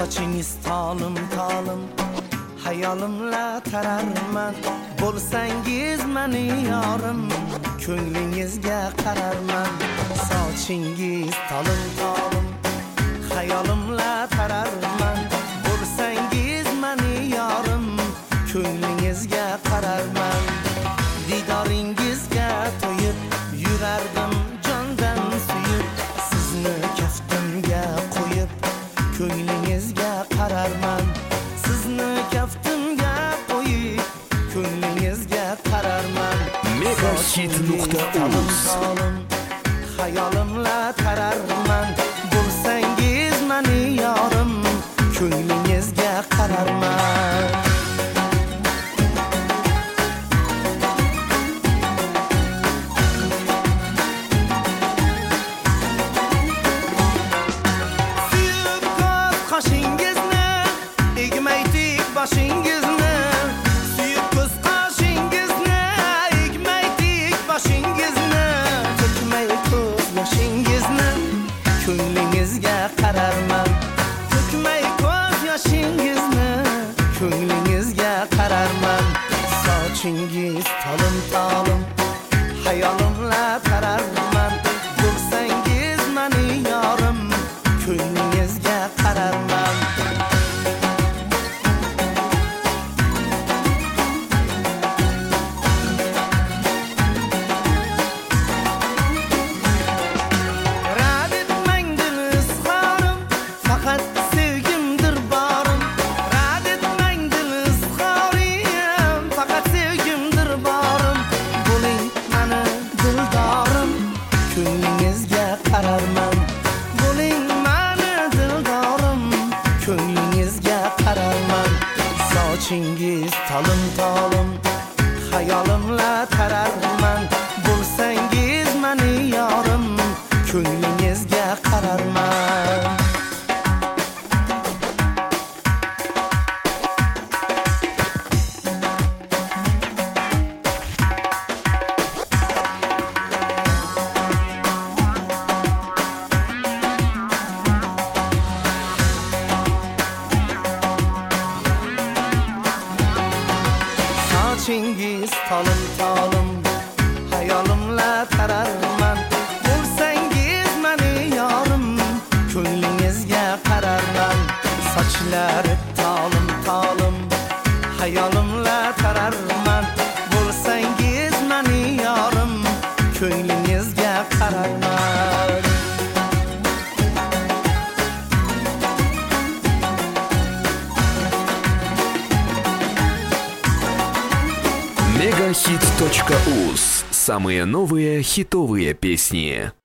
Sochingiz tolim tolim, hayolimla tararman. Bo'lsangiz meni yorim, ko'nglingizga qararman. Sochingiz tolim tolim, hayolimla tararman. Bo'lsangiz meni yorim, ko'nglingizga qararman. Didoringizga to'yib yurardim jondan suyib, sizni kaftimga qo'yib ko'nglingizga qararman. Sizni kaftimga qo'yib ko'nglingizga qararman. Megahit.uz hayolimla tararman. Bo'lsangiz meni yorim, ko'nglingizga qararman. Bashingizni suyib ko'z qoshingizni, egmay tik bashingizni, to'kmay ko'z yoshingizni, ko'nglingizga qararman. To'kmay ko'z yoshingizni, ko'nglingizga qararman. Sochingiz tolim tolim, hayolimla tararman. Bo'lsangiz meni yorim, ko'nglingizga qararman. Ko'nglingizga qararman. Bo'ling meni dildorim, ko'nglingizga qararman. Sochingiz tolim tolim, hayolimla tararman. Bo'lsangiz meni yorim, ko'nglingizga qararman. Sochingiz tolim tolim, hayolimla tararman. Bo'lsangiz meni yorim, ko'nglingizga qararman. Sochlari tolim tolim, hayolimla tararman. Bo'lsangiz meni yorim, ko'nglingizga qararman. Megahit.uz. Самые новые хитовые песни.